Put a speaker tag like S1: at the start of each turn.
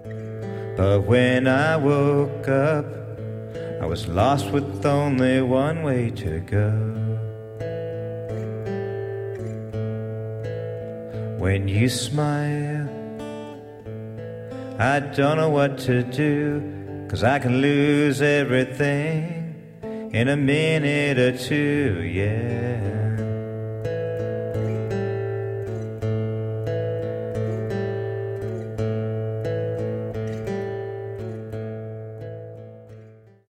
S1: But when I woke up, I was lost with only one way to go. When you smile, I don't know what to do, 'cause I can lose everything in a minute or two, yeah.